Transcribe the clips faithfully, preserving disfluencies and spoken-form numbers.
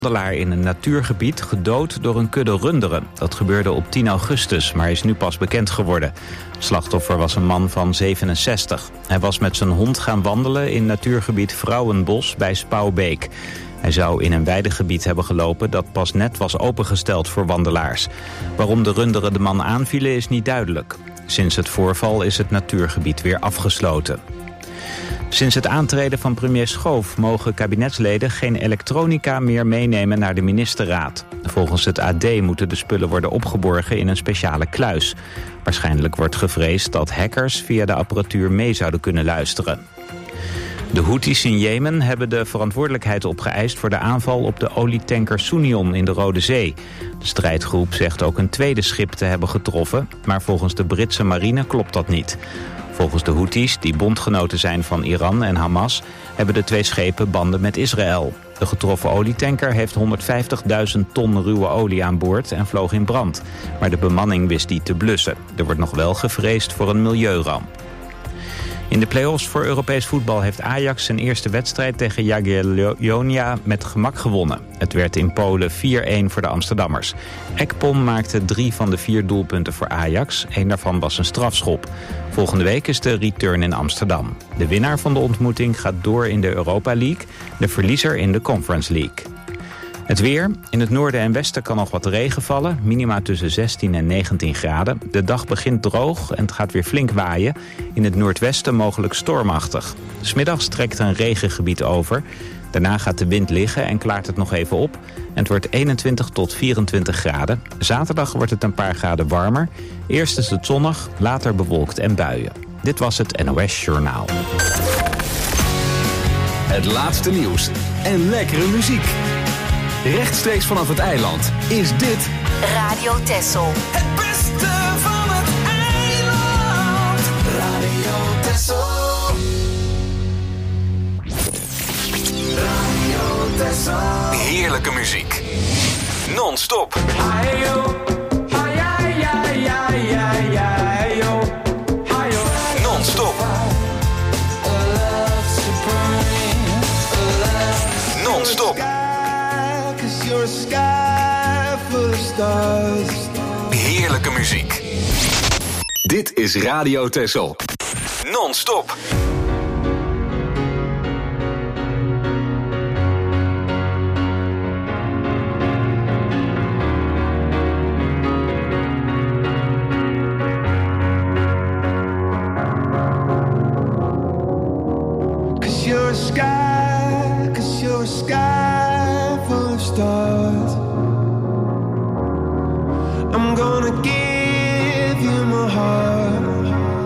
wandelaar in een natuurgebied gedood door een kudde runderen. Dat gebeurde op tien augustus, maar is nu pas bekend geworden. Het slachtoffer was een man van zevenenzestig. Hij was met zijn hond gaan wandelen in natuurgebied Vrouwenbos bij Spouwbeek. Hij zou in een weidegebied hebben gelopen dat pas net was opengesteld voor wandelaars. Waarom de runderen de man aanvielen is niet duidelijk. Sinds het voorval is het natuurgebied weer afgesloten. Sinds het aantreden van premier Schoof mogen kabinetsleden geen elektronica meer meenemen naar de ministerraad. Volgens het A D moeten de spullen worden opgeborgen in een speciale kluis. Waarschijnlijk wordt gevreesd dat hackers via de apparatuur mee zouden kunnen luisteren. De Houthis in Jemen hebben de verantwoordelijkheid opgeëist voor de aanval op de olietanker Sounion in de Rode Zee. De strijdgroep zegt ook een tweede schip te hebben getroffen, maar volgens de Britse marine klopt dat niet. Volgens de Houthis, die bondgenoten zijn van Iran en Hamas, hebben de twee schepen banden met Israël. De getroffen olietanker heeft honderdvijftigduizend ton ruwe olie aan boord en vloog in brand. Maar de bemanning wist die te blussen. Er wordt nog wel gevreesd voor een milieuramp. In de play-offs voor Europees voetbal heeft Ajax zijn eerste wedstrijd tegen Jagiellonia met gemak gewonnen. Het werd in Polen vier-een voor de Amsterdammers. Ekpom maakte drie van de vier doelpunten voor Ajax. Eén daarvan was een strafschop. Volgende week is de return in Amsterdam. De winnaar van de ontmoeting gaat door in de Europa League, de verliezer in de Conference League. Het weer. In het noorden en westen kan nog wat regen vallen. Minima tussen zestien en negentien graden. De dag begint droog en het gaat weer flink waaien. In het noordwesten mogelijk stormachtig. 'S Middags trekt een regengebied over. Daarna gaat de wind liggen en klaart het nog even op. En het wordt eenentwintig tot vierentwintig graden. Zaterdag wordt het een paar graden warmer. Eerst is het zonnig, later bewolkt en buien. Dit was het N O S Journaal. Het laatste nieuws en lekkere muziek. Rechtstreeks vanaf het eiland is dit Radio Texel. Het beste van het eiland. Radio Texel. Radio Texel. heerlijke muziek. Non-stop. Non-stop. Non-stop. Heerlijke muziek. Dit is Radio Texel. Non-stop. You're a sky, 'cause you're a sky full of stars. I'm gonna give you my heart.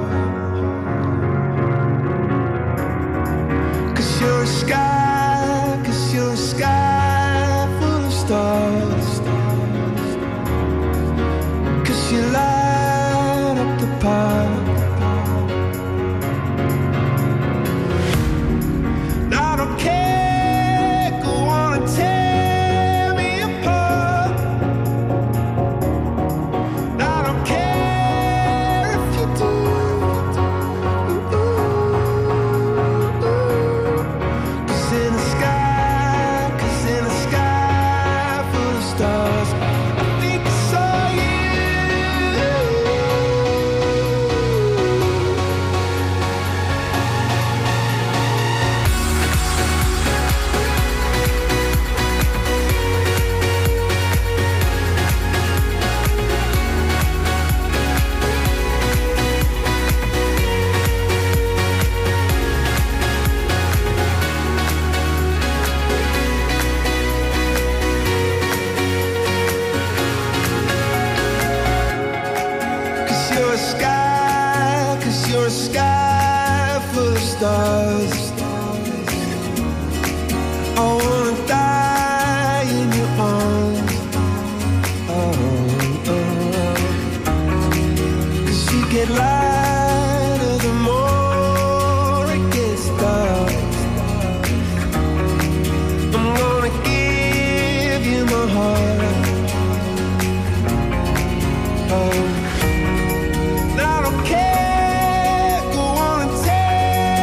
'Cause you're a sky, 'cause you're a sky full of stars. 'Cause you light up the park.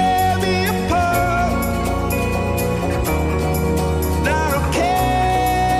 Care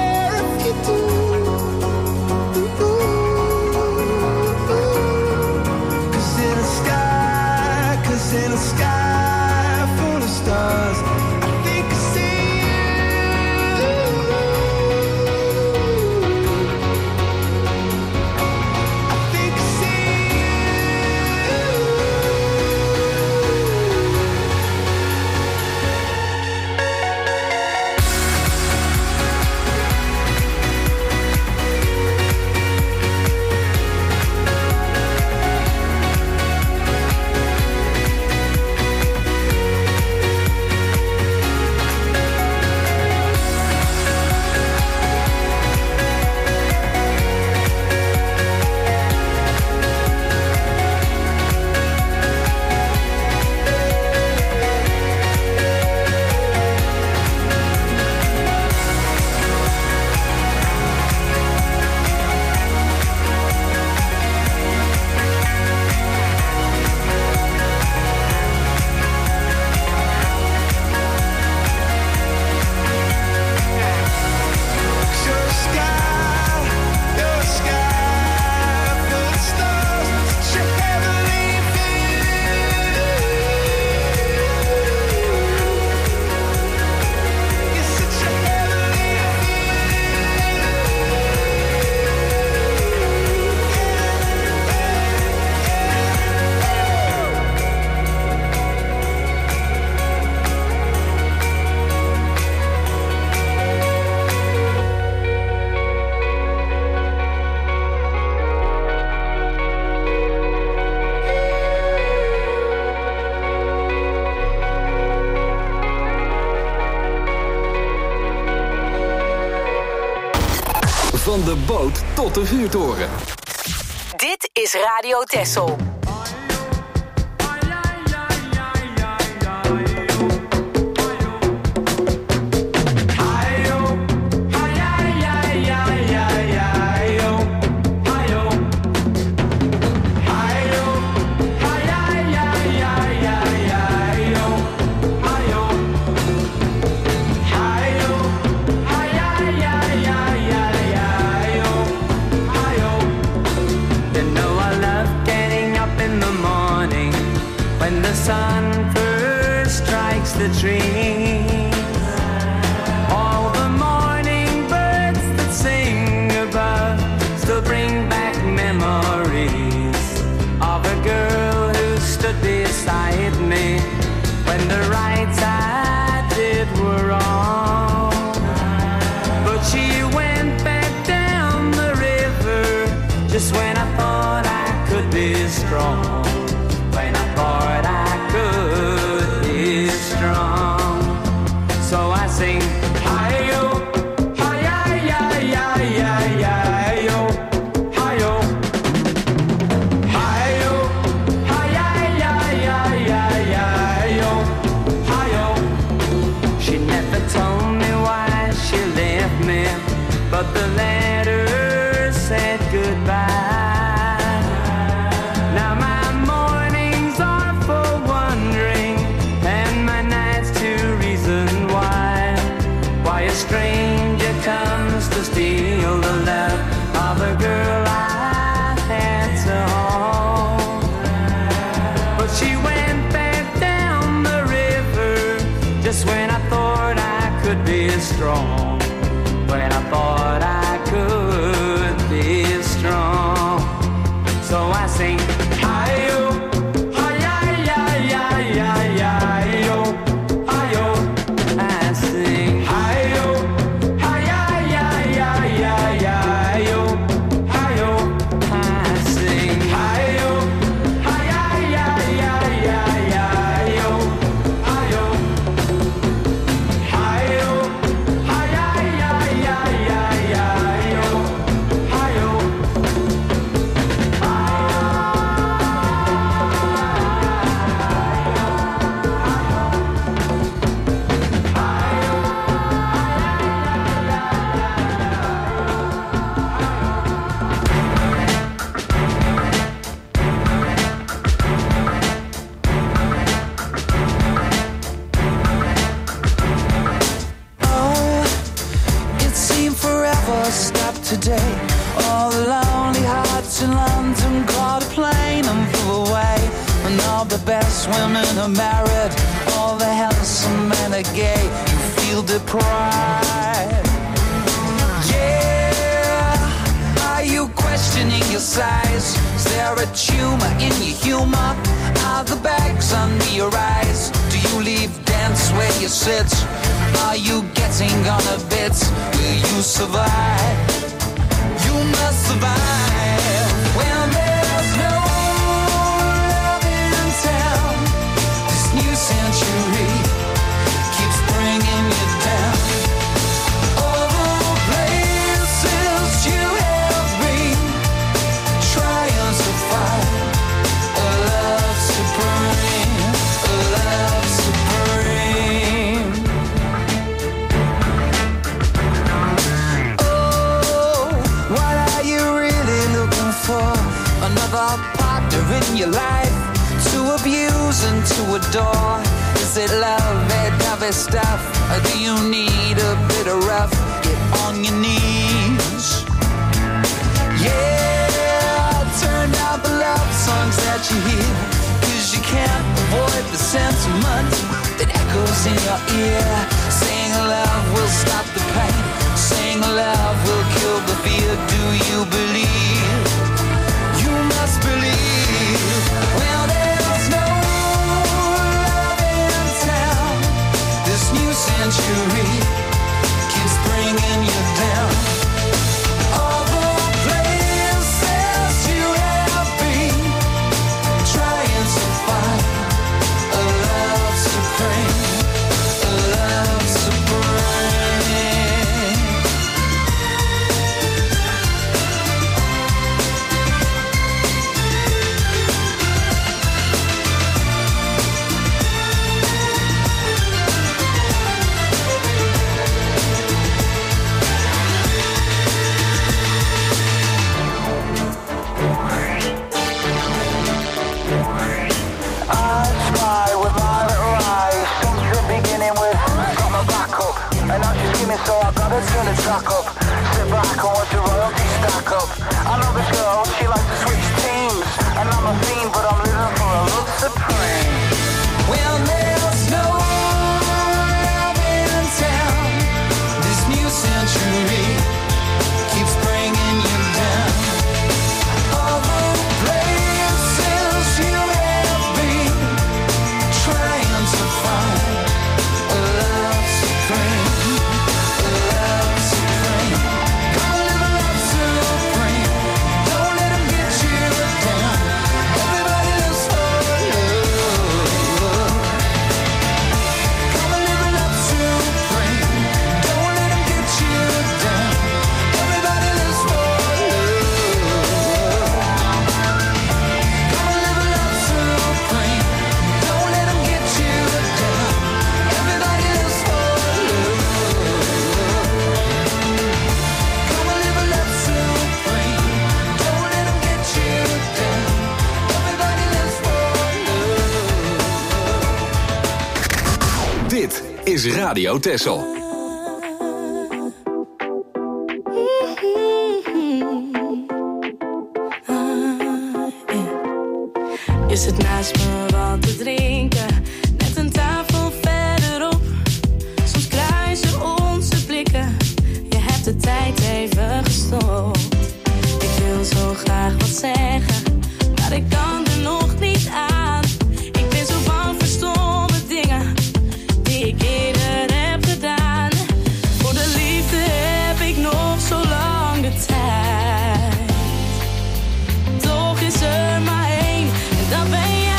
Van de boot tot de vuurtoren. Dit is Radio Texel. Sun first strikes the tree. All the morning birds that sing above still bring back memories of a girl who stood beside me when the rights I did were wrong. But she went back down the river just when I thought I could be strong. When I thought I could be strong, so I sing hi-yo, hi-yi-yi-yi-yi-yi-yo, hi-yo, hi-yo, hi-yi-yi-yi-yi-yi-yo, hi-yo. She never told me why she left me, but the letter said goodbye. Now my stranger comes to steal the love of a girl I had to hold. But she went back down the river just when I thought I could be strong. When I thought I could be strong. So I sing hi-yo, hi-yi-yi-yi-yi-yi-yo, hi-yo. I sing hi-yo, hi-yi-yi-yi-yi-yo, hi-yo. I sing hi-yo, hi-yi-yi-yi-yi-yo, hi-yo, hi-yo, hi-yi-yi-yi-yi-yo, hi-yo. Stop today. All the lonely hearts in London caught a plane and flew away. And all the best women are married, all the handsome men are gay. You feel deprived. Yeah. Are you questioning your size? Is there a tumor in your humor? Are the bags under your eyes? Do you leave dance where you sit? Are you getting on a bit? Will you survive? You must survive. When there's no love in town, this new century keeps bringing you down. All the places you have been, trying to find a love supreme, a love supreme. Another partner in your life to abuse and to adore. Is it love, that heavy stuff, or do you need a bit of rough? Get on your knees. Yeah, turn down the love songs that you hear, 'cause you can't avoid the sentiment that echoes in your ear. Saying love will stop the pain, saying love will kill the fear. Do you believe? You must believe. Well, there's no love in town. This new century keeps bringing you down. All the places you have been, trying to find a love supreme, a love supreme. fuck up. Sit back and watch the royalty stack up. I know the girl, she likes to switch teams. And I'm a fiend, but I'm living for a love supreme. Well, there's no love in town. This new century keeps bringing you down. All the places you have been, trying to find a love supreme, a love supreme. Come live a love supreme. Don't let them get you down. Everybody lives for love. Come live a love supreme. Don't let them get you down. Everybody lives for love. Come live a love supreme. Don't let them get you down. Everybody lives for love. Come live a love supreme. Don't let them get you down. Everybody lives for love. Dit is Radio Texel. Je zit naast me wat te drinken, net een tafel verderop. Soms kruisen onze blikken, je hebt de tijd even gestopt. Ik wil zo graag wat zeggen, maar ik kan er nog niet aan. Ik ben zo bang voor stomme dingen die ik eerder heb gedaan. Voor de liefde heb ik nog zo lang de tijd. Toch is er maar één, en dat ben jij.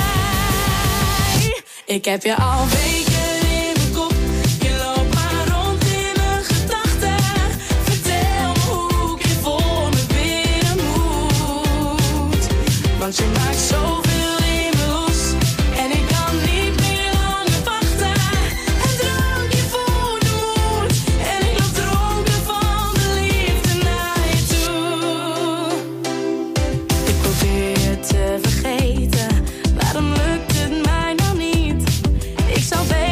Ik heb je al weken in mijn kop. Je loopt maar rond in mijn gedachten. Vertel me hoe ik je voor me binnen moet. Want je maakt zoveel in me los. En ik kan niet meer langer wachten. Een drankje voor de moed. En ik loop dronken van de liefde naar je toe. Ik probeer je te vergeten. Waarom lukt het mij nou niet? Ik zou best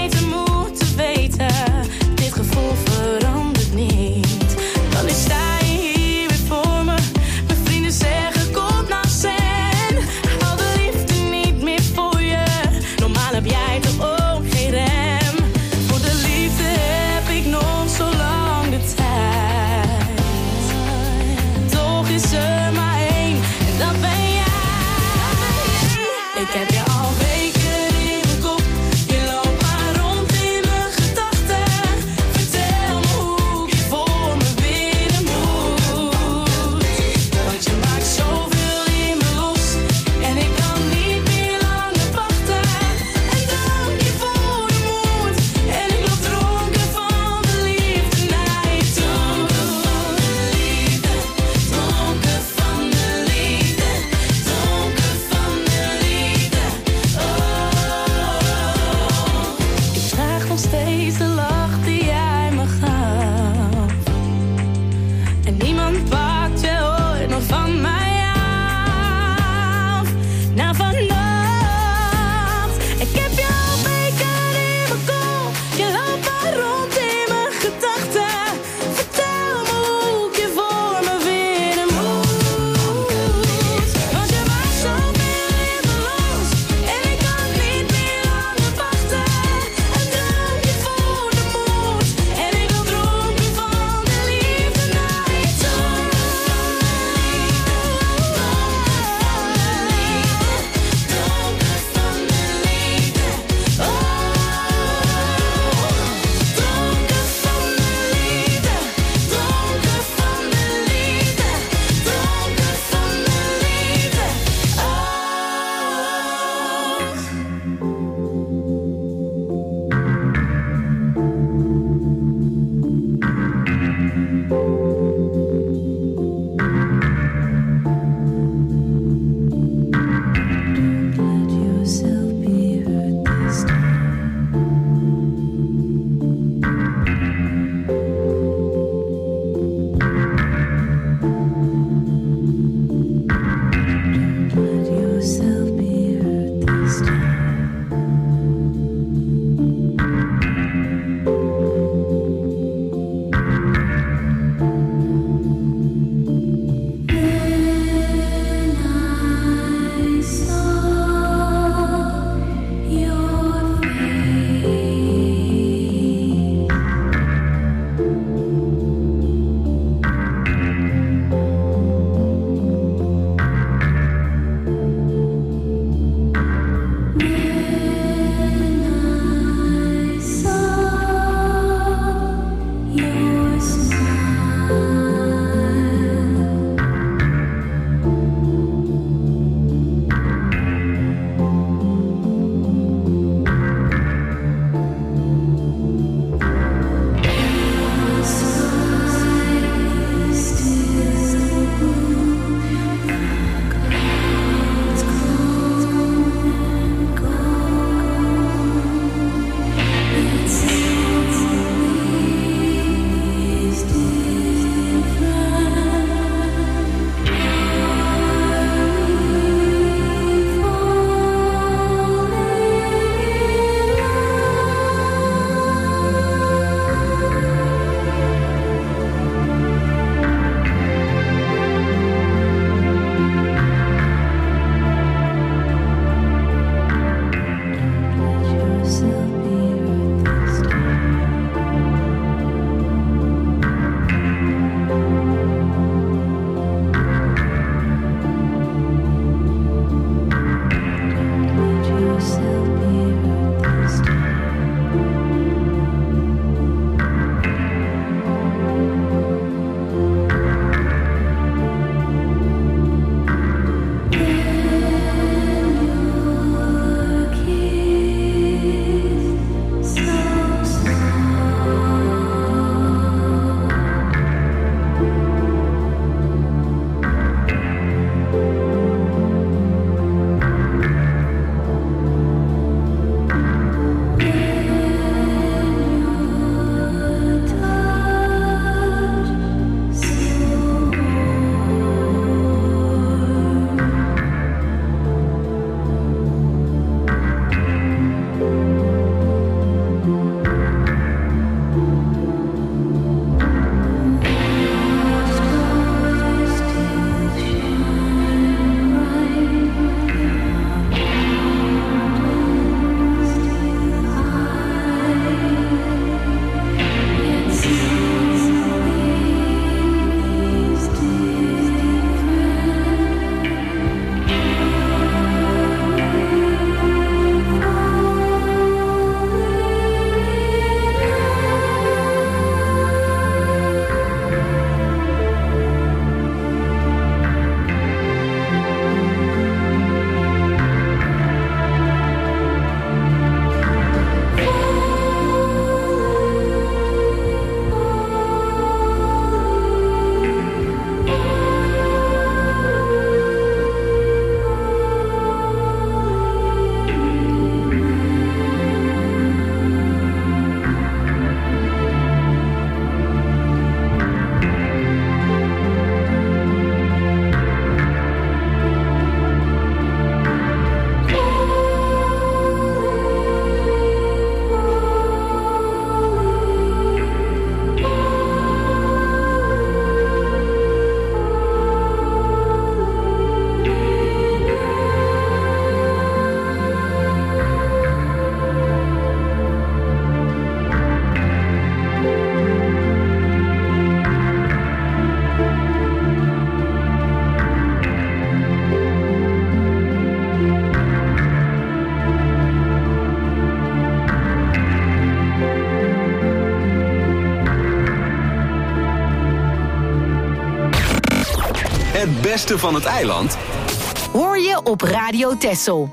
Het beste van het eiland hoor je op Radio Texel.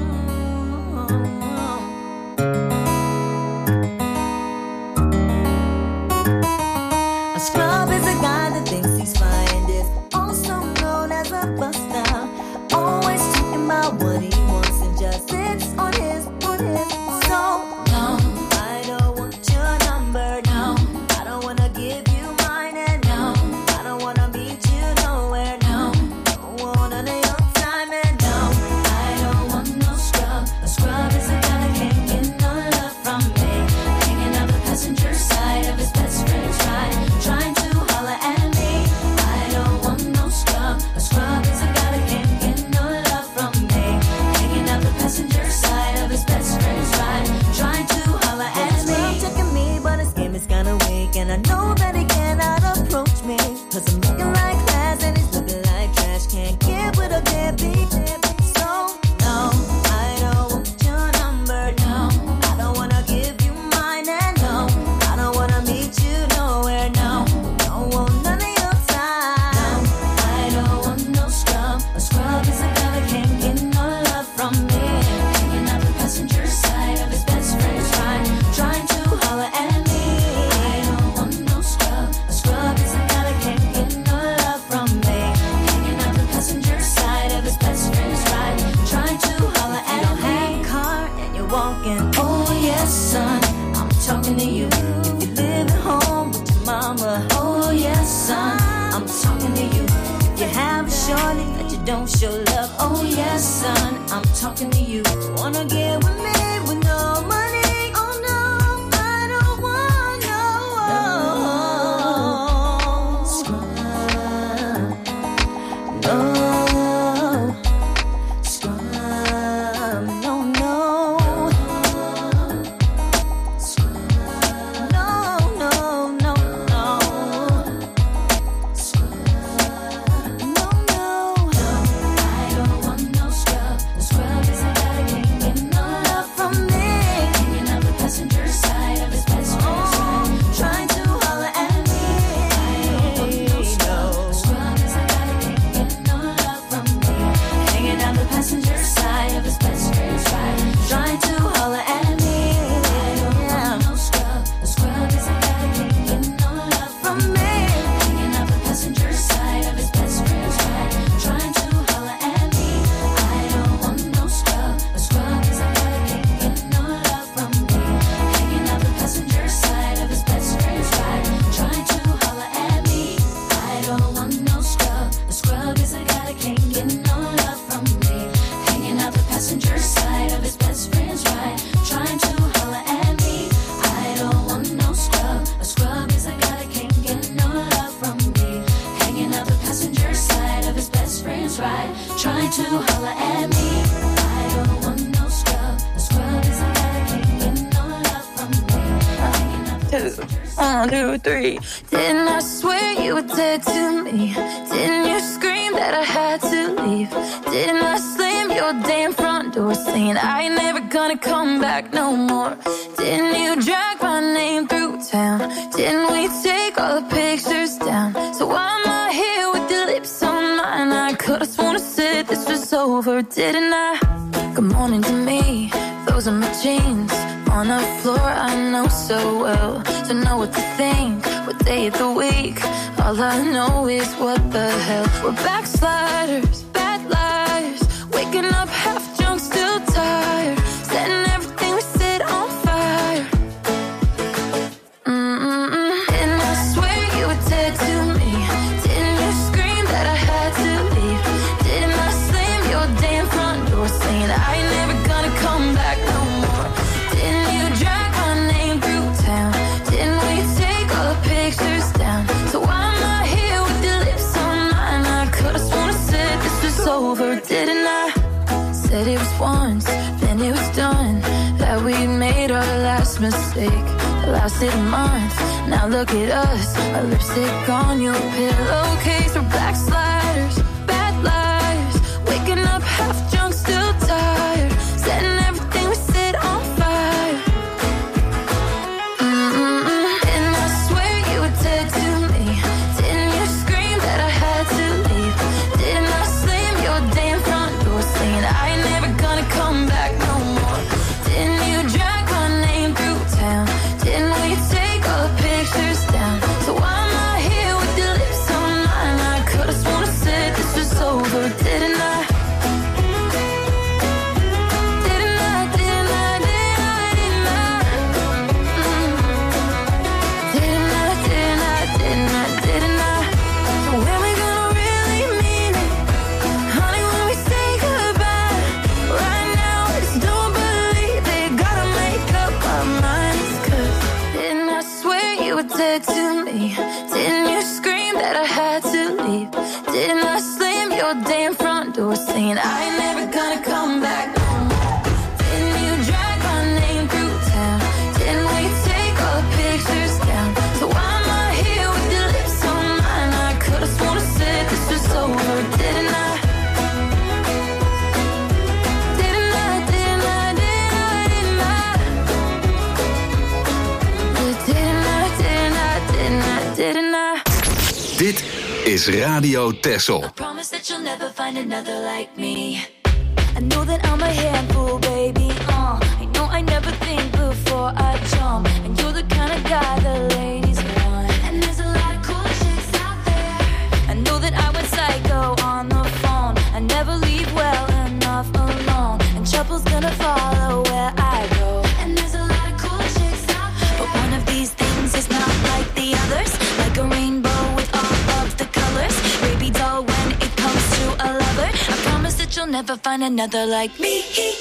A scrub is a guy that thinks he's fine, is also known as a buster. Always talking about what he wants and just sits on his, on his. So, no, I don't want your number, no. I don't wanna give you mine, and no, I don't wanna meet you nowhere, no. Don't want none of your time, and no, I don't want no scrub. A scrub is a guy that can't get no love from me. Hanging out the passenger side of his best friend's ride, trying to holler at me. I don't want no scrub. A scrub is a guy that can't get no love from me. Hanging out the passenger side of his best friend's ride, trying to holler at me. He's checking me, but his game is kinda weak, and I know that he cannot approach me, cause I'm looking like class and he's looking like trash. Can't get with a deadbeat. So, no, I don't want your number, no. I don't wanna give you mine, and no, I don't wanna meet you nowhere, no. Don't want none of your time. No, I don't want no scrub. A scrub is a guy that can't get no love from me. Hanging out the passenger side of his best friend's ride, trying to holler at me. I don't want no scrub. A scrub is a guy that can't get no love from me. Hanging out the passenger side of his best friend's ride, trying to holler at me. You don't have a car and you're walking. Oh yes, son, I'm talking to you. If you live at home with your mama. Oh yes, son, I'm talking to you. If you have a shorty that you don't show love. Oh yes, son, I'm talking to you. Wanna get with me with no money? Oh no, I don't want no scrub. No scrub. No, no. No, no, no, no. No, no. I don't want no scrub. The scrub is a guy that can't get no love from me. Hanging out the passenger side of his best friend's ride, trying to holler at me. I don't want no scrub. The scrub is a guy that can't get no love from me. Hanging out the passenger side of his best friend's ride, trying to holler at me. I don't want no scrub. The scrub is a guy that can't get no love from me. Hanging out the passenger side of his best friend's ride, trying to holler at me. I don't want no scrub. A scrub is a guy that can't get no love from me. Hanging out the passenger side of his best friend's ride, trying to holler at me. I don't want no scrub. A scrub is a guy that can't get no love from me. Hanging out the passenger side of his best friend's ride, trying to holler at me. I don't want no scrub. A scrub is a guy that can't get no love from me. Hanging out the passenger side of his best friend's ride, trying to holler at me. I don't want no scrub. A scrub is a guy that can't get no love from me. Hanging out the passenger side. One, two, three. Didn't I swear you were dead to me? Didn't you scream that I had to leave? Didn't I slam your damn front door saying I ain't never gonna come back no more? Didn't you drag my name through town? Didn't we take all the pictures down? So why am I here with your lips on mine? I could've sworn I said this was over, didn't I? Good morning to me, those are my jeans. On the floor I know so well, to know what to think, what day of the week. All I know is what the hell. We're backsliders, bad liars, waking up half drunk, still tired, setting everything we said on fire. Mm-mm-mm. Didn't I swear you were dead to me? Didn't you scream that I had to leave? Didn't I slam your damn front door saying I ain't never gonna come back no more? Didn't you drag my name through town? Didn't we take all the pictures down? So why am I here with your lips on mine? I could've sworn I said this was over, didn't I? Said it was once, then it was done, that we made our last mistake. It lasted a month, now look at us, our lipstick on your pillowcase. We're backsliders, bad liars, waking up half drunk, still tired, setting everything we said on fire. Mm-mm-mm. Didn't I swear you were dead to me? Didn't you scream that I had to leave? damn front door saying I ain't never gonna come back no more. Didn't you drag my name through town? Didn't we take all the pictures down? So why am I here with your lips on mine? I could've sworn I said this was over, didn't I? Didn't I, didn't I, didn't I, didn't I? But didn't I, didn't I, didn't I, didn't I? Dit is Radio Texel. I promise that you'll never find another like me. I know that I'm a handful, baby, uh I know I never think before I jump. And you're the kind of guy the ladies want. And there's a lot of cool chicks out there. I know that I went psycho on the phone. I never leave well enough alone. And trouble's gonna follow where I go. And there's a lot of cool chicks out there. But one of these things is not like the others. Like a rainbow with all of the colors. Baby doll when it comes to a lover. I promise that you'll never find another like me.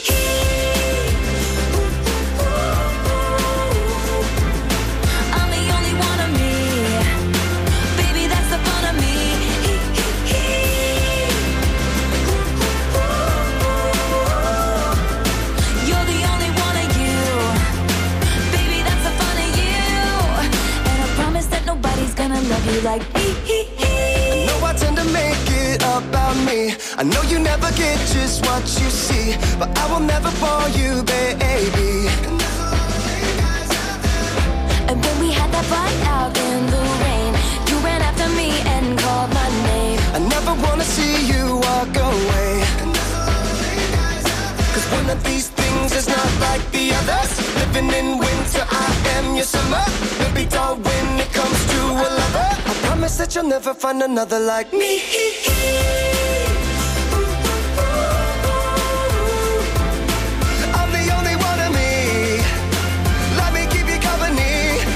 I'm the only one of me. Baby, that's the fun of me. You're the only one of you. Baby, that's the fun of you. And I promise that nobody's gonna love you like me. I know I tend to make it about me. I know you never get just what you see, but I will never bore you, baby. And when we had that fight out in the rain, you ran after me and called my name. I never wanna see you walk away. Cause one of these things is not like the others. Living in winter, I am your summer. Baby doll when it comes to a lover. I promise that you'll never find another like me. I'm the only one of me. Let me keep you company.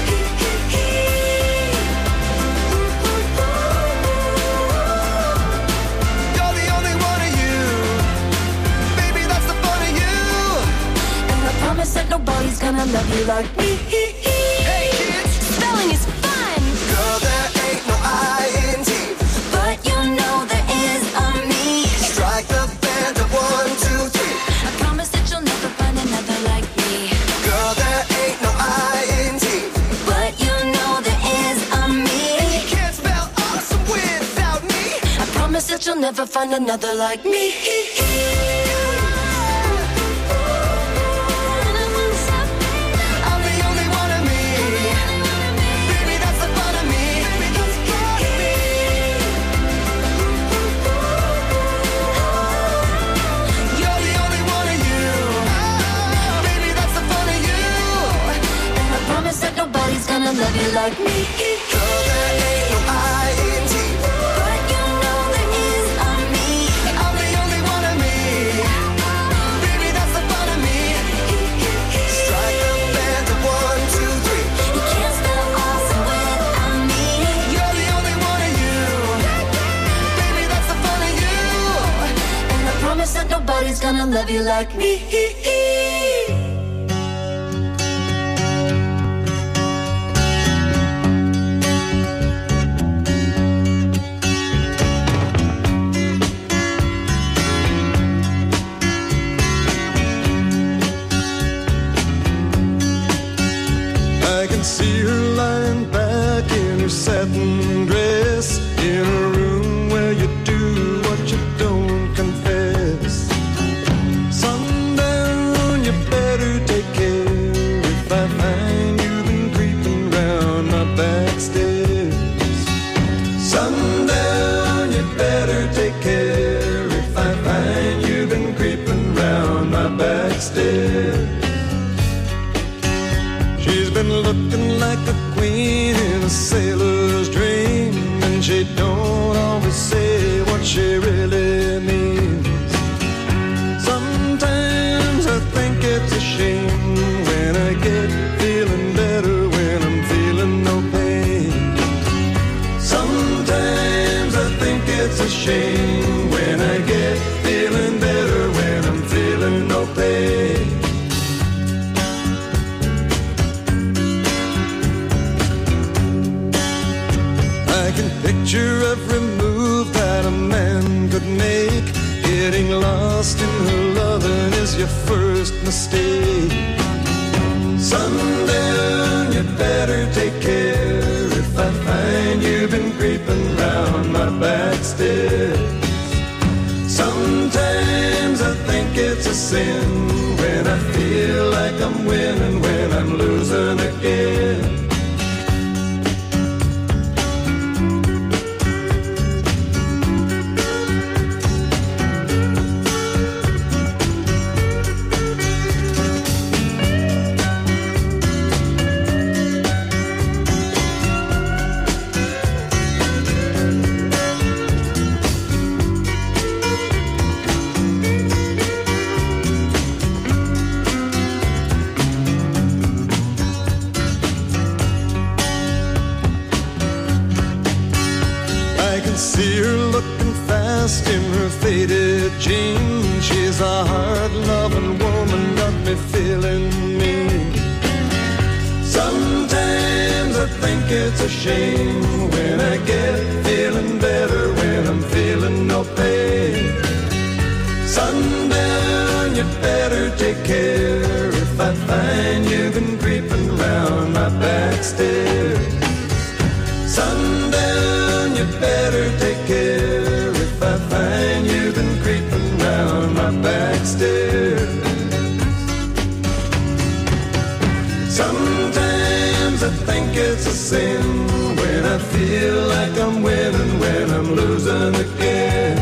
You're the only one of you. Baby, that's the fun of you. And I promise that nobody's gonna love you like me. Hey kids, Spelling is fun, girl, there ain't no I in T. but you know there is a me. Strike the band of one, two, three. I promise that you'll never find another like me. Girl, there ain't no I in T. But you know there is a me. You can't spell awesome without me. I promise that you'll never find another like me. I'm the only one of me. Baby, that's the fun of me. You're the only one of you. Baby, that's the fun of you. And I promise that nobody's gonna love you like me. Girl, there ain't no I in T. But you know there is a me. I'm the only one of me. Baby, that's the fun of me. Strike the band of one, two, three. You can't spell awesome without me. You're the only one of you. Baby, that's the fun of you. And I promise that nobody's gonna love you like me. I can see her lying back in her satin dress, in a room where you do what you don't confess. Sundown, you better take care if I find you've been creeping round my back stairs. Sundown, you better take care if I find you've been creeping round my back stairs. She's been looking like a queen in a sailor's dream, and she don't always say what she really means. Sometimes I think it's a shame when I get feeling better when I'm feeling no pain. Sometimes I think it's a shame when I get feeling better when I'm feeling no pain. I can picture every move that a man could make Getting lost in her loving is your first mistake. Sundown, you better take care if I find you've been creeping round my back stairs. Sometimes I think it's a sin when I feel like I'm winning, when I'm losing again. In her faded jeans, she's a hard-loving woman, got me feeling mean. Sometimes I think it's a shame when I get feeling better, when I'm feeling no pain. Sundown, you better take care if I find you've been creeping round my back stairs. Sundown, you better take care if I find you've been creeping round my back stairs. Sometimes I think it's a sin when I feel like I'm winning, when I'm losing again.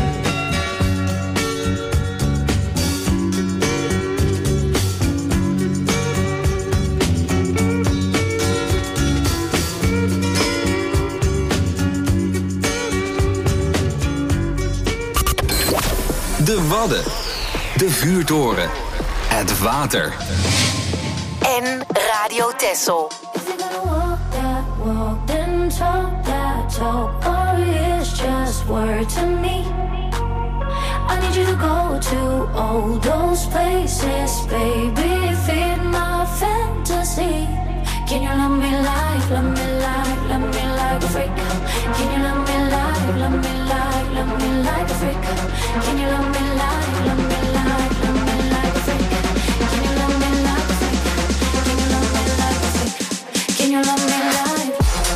De Wadden, de vuurtoren, het water. En Radio Texel. Is it gonna walk that walk, then talk that talk, or it's just word to me? I need you to go to all those places, baby, feed my fantasy. Can you love me like, love me like, love me like a freak? Can you love me like, love me like, love me like a freak? Can you love me like, love me like, love me like a freak? Can you love me like a freak? Can you love me like a freak? Can you love me like?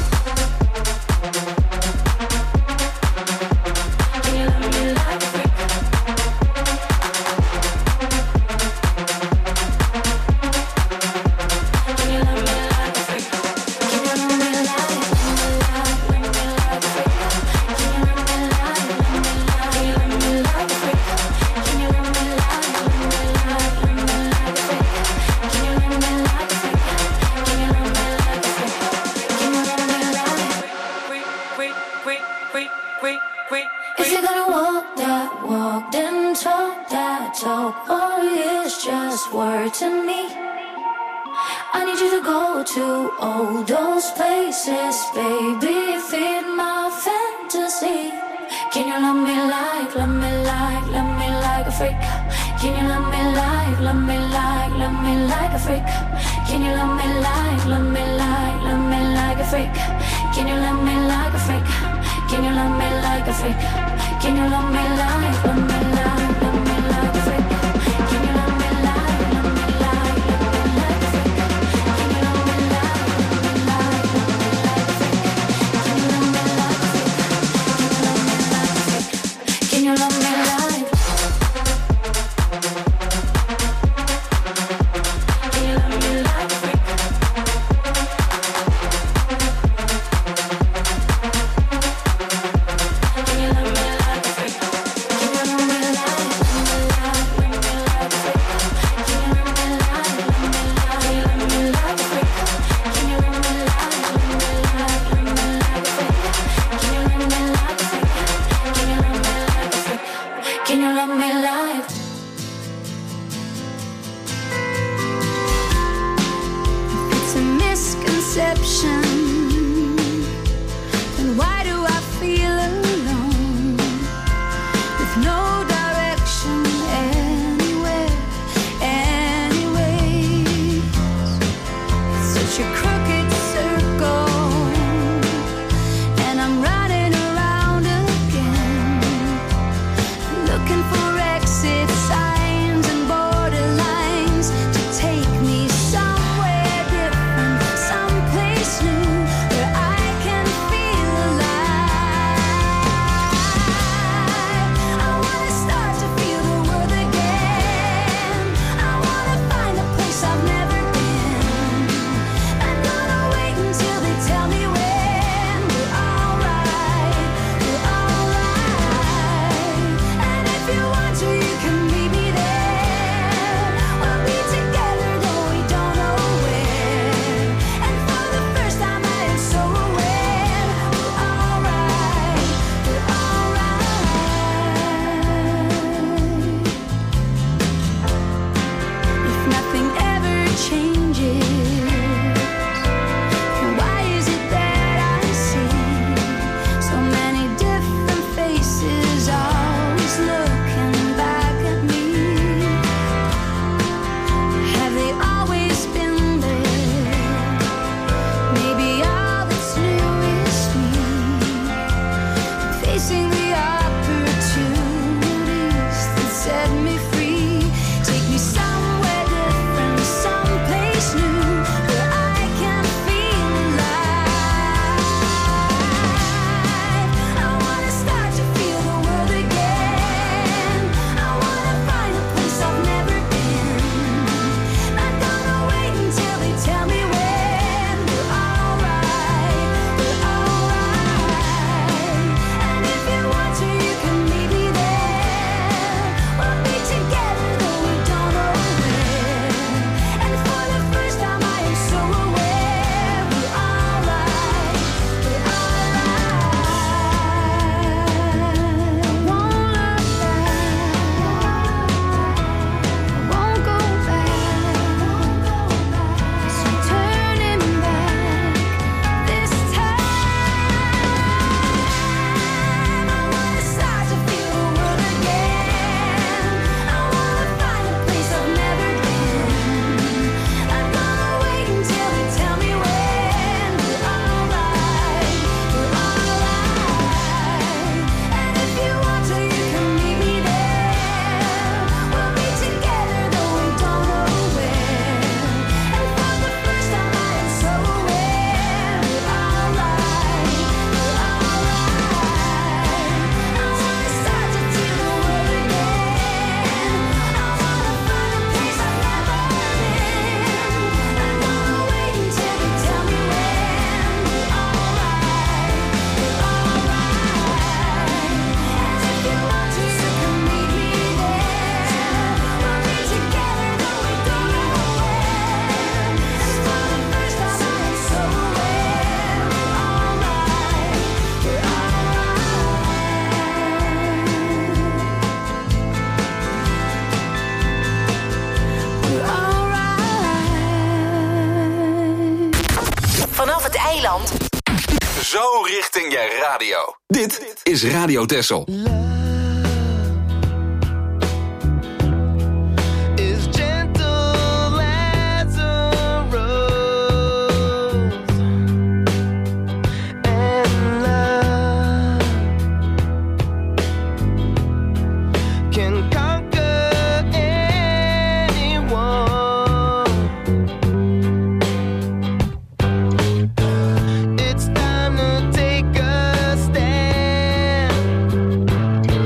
Can you love me like a freak? Can you love me like a freak? Can you love me like, love me like, love me like a freak? Can you love me like, love me like, can you love me like a freak? Can you love me like, love me like, love me like a freak? Can you love me like a freak? Can you love me like a freak? Can you love me like? Is it gonna walk that walk, then talk that talk, or it's just word to me? I need you to go to all those places, baby, feed my fantasy. Can you love me like, love me like, love me like a freak? Can you love me like, love me like, love me like a freak? Can you love me like, love me like, love me like a freak? Can you love me like a freak? Can you love me like a freak? Can you love me like, love me like, love me like a freak? Can you love me like, love me like, love me like a freak? Can you love me like, love me like, love me like a freak? Can you love me like a freak? Can you love me like? Can you love me like a freak? Can you love me like a freak? Can you love me richting je radio. Dit is Radio Texel. It's time to take a stand.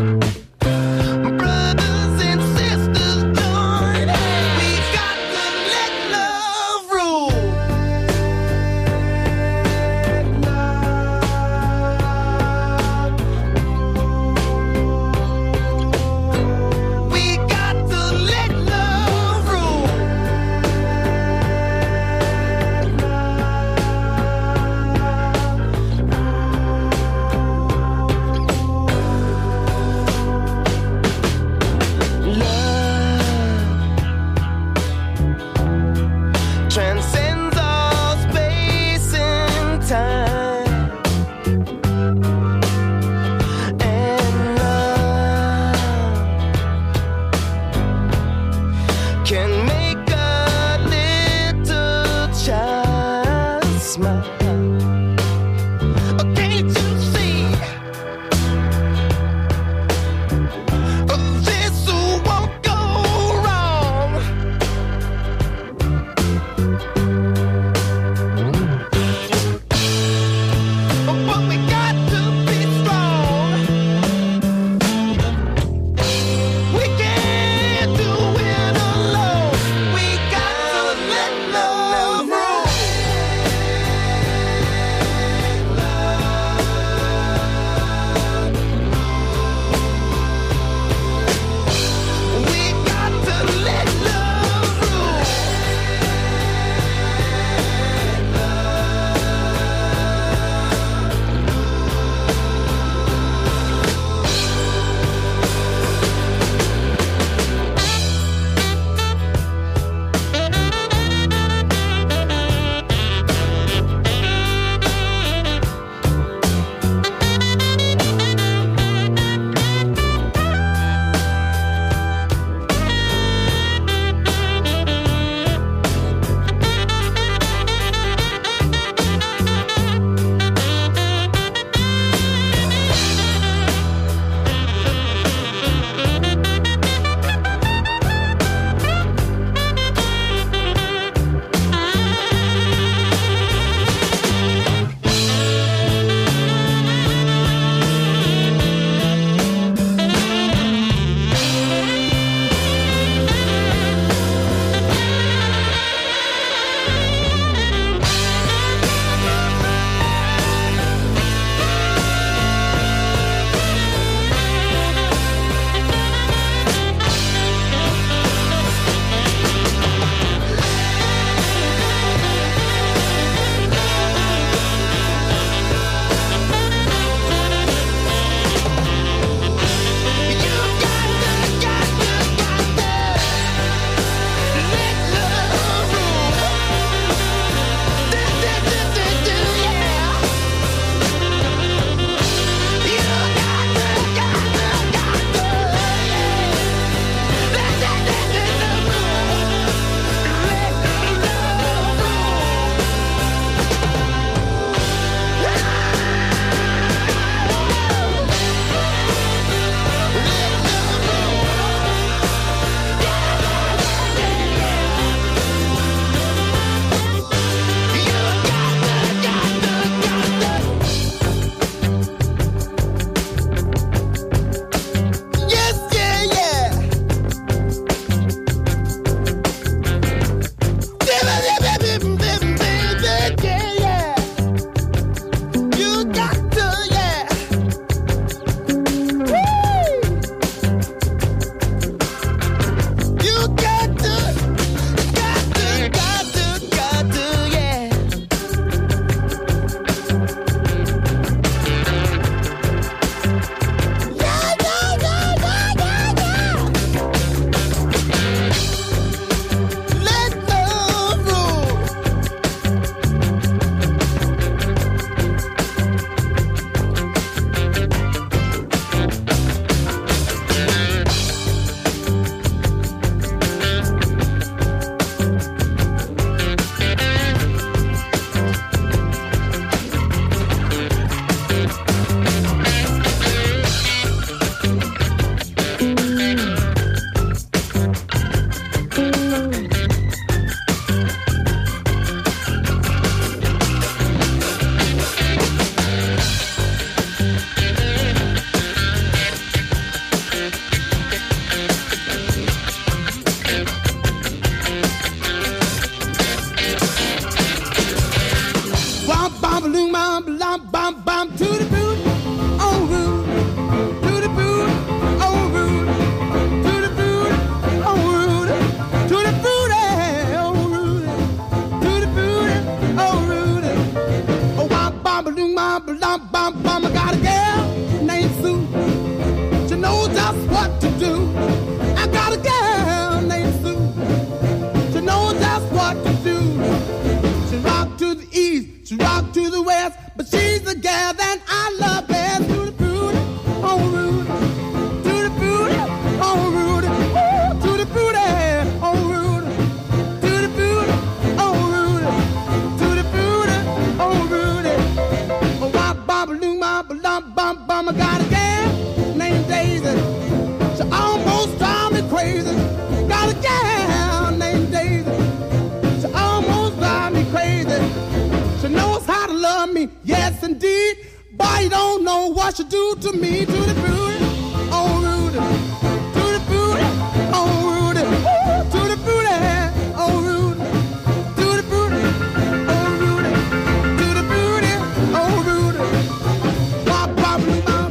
crazy. Got a gal named Daisy. She almost drives me crazy. She knows how to love me, yes indeed. But you don't know what she do to me. To the booty, oh Rudy. To the booty, oh Rudy. Ooh, to the booty, oh Rudy. To the booty, oh Rudy. To the booty, oh Rudy. Bop, bop, bop.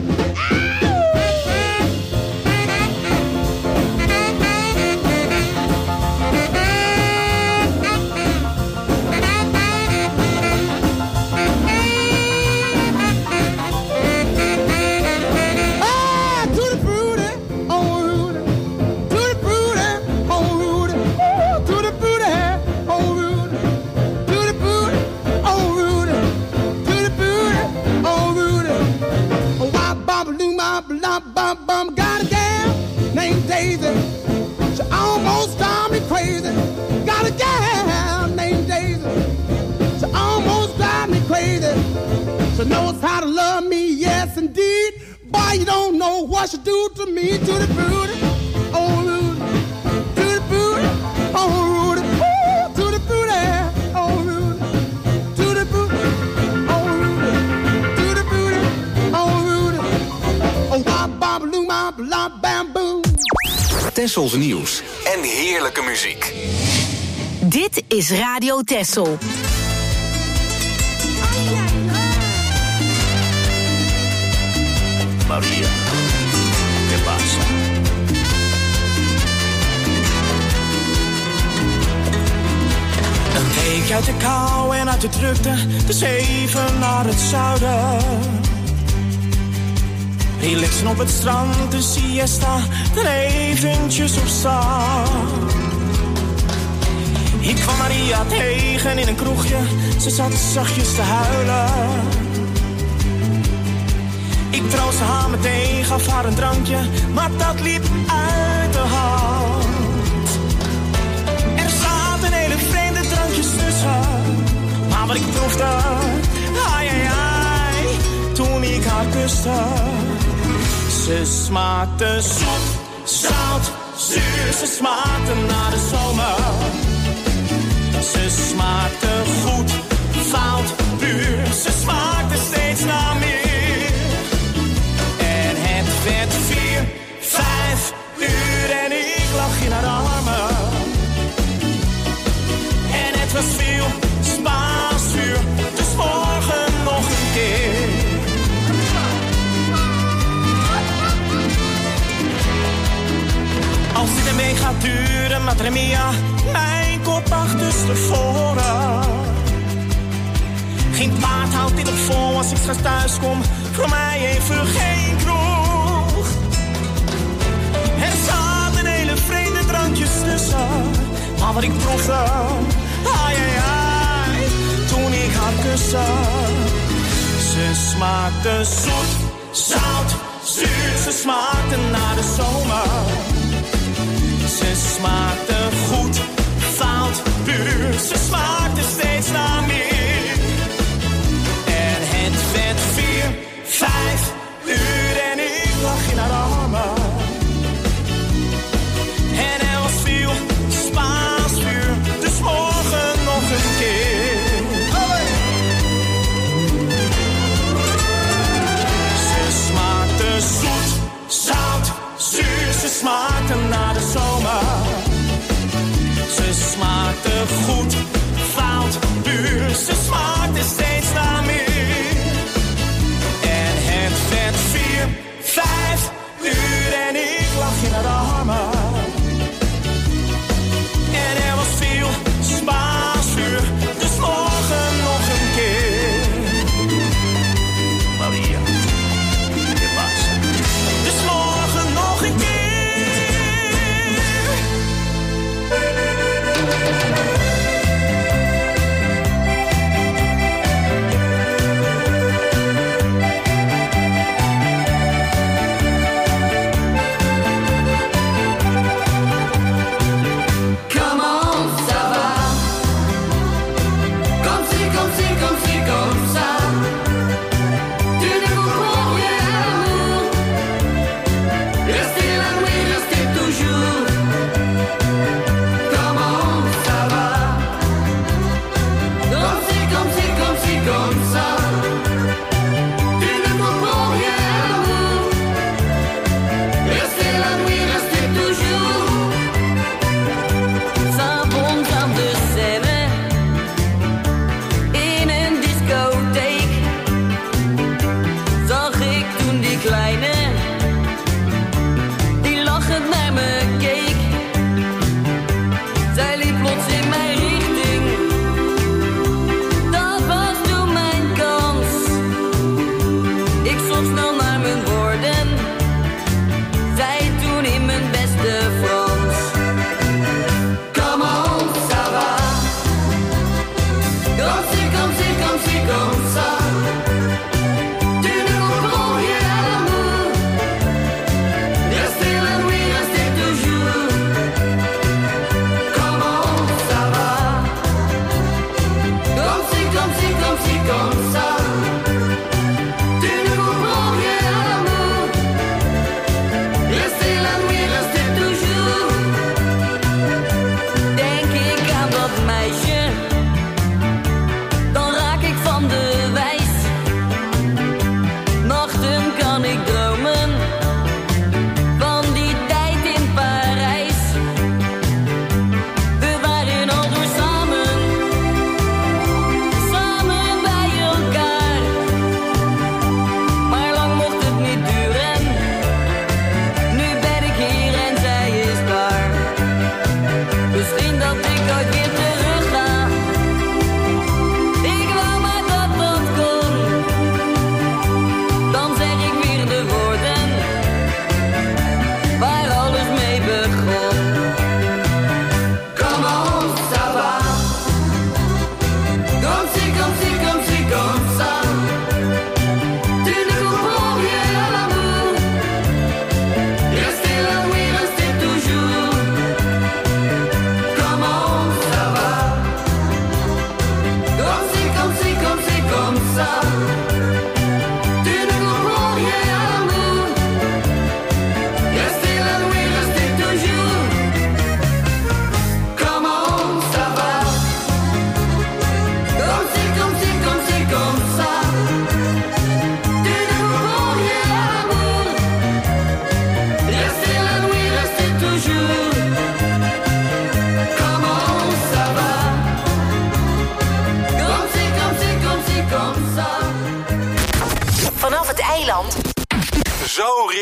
Bum, bum, got a gal named Daisy. She almost drives me crazy. Got a gal named Daisy. She almost drives me crazy. She knows how to love me, yes indeed. Boy, you don't know what she do to me. To the booty, oh Rudy. To the booty, oh Rudy. Ooh, to the booty, oh Rudy. To the booty, oh Rudy. To the booty, oh Rudy. Oh, wop, bop, loom, bop, lop, bamboom. Tessels nieuws en heerlijke muziek. Dit is Radio Tessel. Maria, ¿qué pasa? Een week uit de kou en uit de drukte, dus even naar het zuiden. Relaxen op het strand, de siesta, dan eventjes op stap. Ik kwam Maria tegen in een kroegje, ze zat zachtjes te huilen. Ik troostte haar meteen, gaf haar een drankje, maar dat liep uit de hand. Er zaten hele vreemde drankjes tussen, maar wat ik proefde, ai ai ai, toen ik haar kuste. Ze smaakte zoet, zout, zuur, ze smaakte naar de zomer. Ze smaakte goed, fout, puur, ze smaakte steeds naar meer. En het werd vier, vijf uur en ik lag in haar armen. En het was veel Spaans vuur, dus morgen nog een keer. Als dit ermee gaat duren, Madre Mia, mijn kop achterstevoren. Geen paard houdt dit op vol als ik straks thuis kom, voor mij even geen kroeg. Er zaten hele vreemde drankjes tussen, maar wat ik proefde, ai ai ai, toen ik haar kuste. Ze smaakte zoet, zout, zuur, ze smaakte naar de zomer. Ze smaakte goed, fout, puur, ze smaakte steeds naar meer. En het werd vier, vijf uur en ik lag in haar armen. En er was veel Spaans vuur, dus morgen nog een keer. Ze smaakte zoet, zout, zuur, ze smaakte naar de zomer. Ze smaakte goed, fout, puur, ze smaakte steeds naar meer. En het werd vier, vijf uur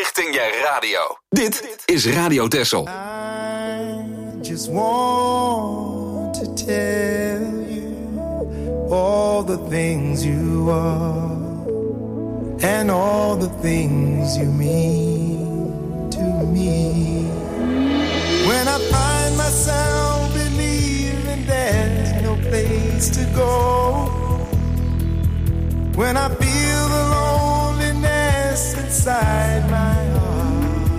richting je radio. Dit is Radio Texel. I just want to tell you all the things you are and all the things you mean to me. When I find myself believing there's no place to go, when I feel the loneliness inside my heart,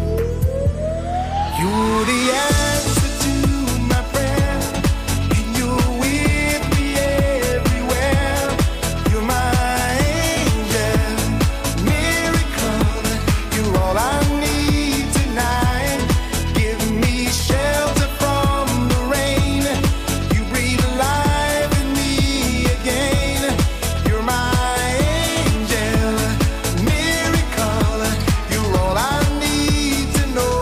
you're the answer to my prayer, and you're with me everywhere. You're my angel, miracle, you're all I need tonight. Give me shelter from the rain, you breathe life in me again. You're my angel, miracle, you're all I need to know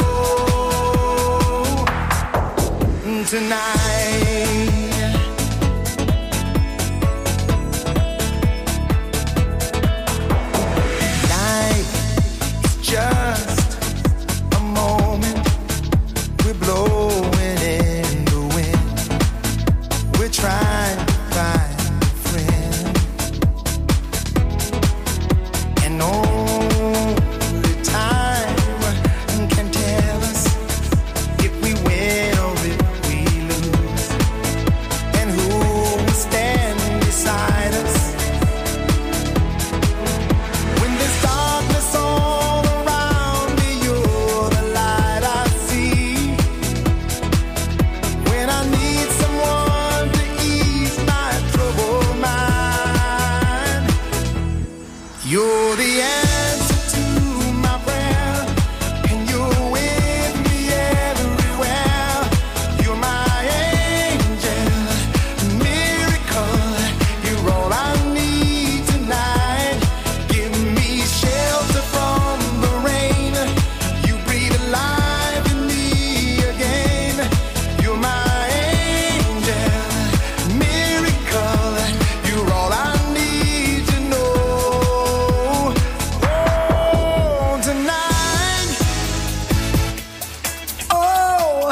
tonight. Life is just a moment. We're blowing in the wind. We're trying to find a friend, and only time can tell us if we win or if we lose, and who will stand beside us when there's darkness all around me. You're the light I see when I need someone to ease my troubled mind. You're the answer to my prayer, and you're with me everywhere. You're my angel, miracle, you're all I need tonight. Give me shelter from the rain, you breathe life in me again. You're my angel, miracle, you're all I need to know. Oh, tonight, oh,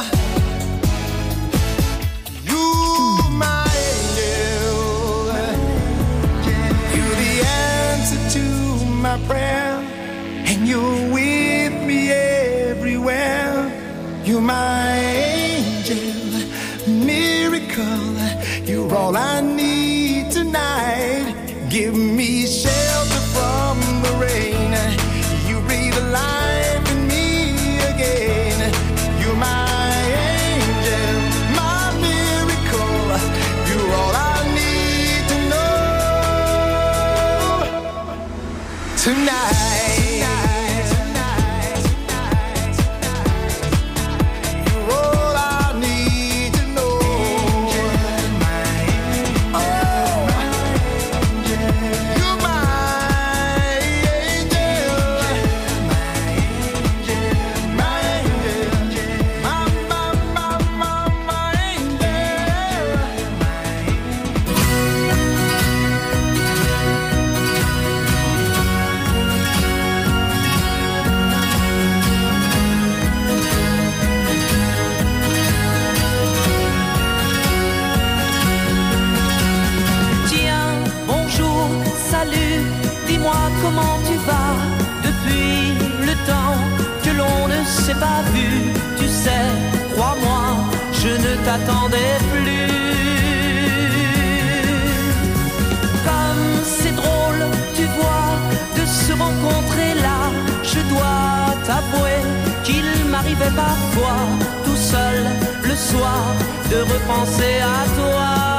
you're my angel. You're the answer to my prayer, and you're with me everywhere. You're my angel, miracle, you're all I need tonight. Give me shelter from the rain, you breathe life in me again. You're my angel, my miracle, you're all I need to know tonight. You're all I need to know. Oh, you're my angel, my angel, my, my, my, my, my angel. Tiens, bonjour, salut, dis-moi comment tu vas depuis le temps que l'on ne s'est pas vu. Tu sais, crois-moi, je ne t'attendais plus. Comme c'est drôle, tu vois, de se rencontrer là. Je dois t'avouer qu'il m'arrivait parfois, tout seul le soir, de repenser à toi.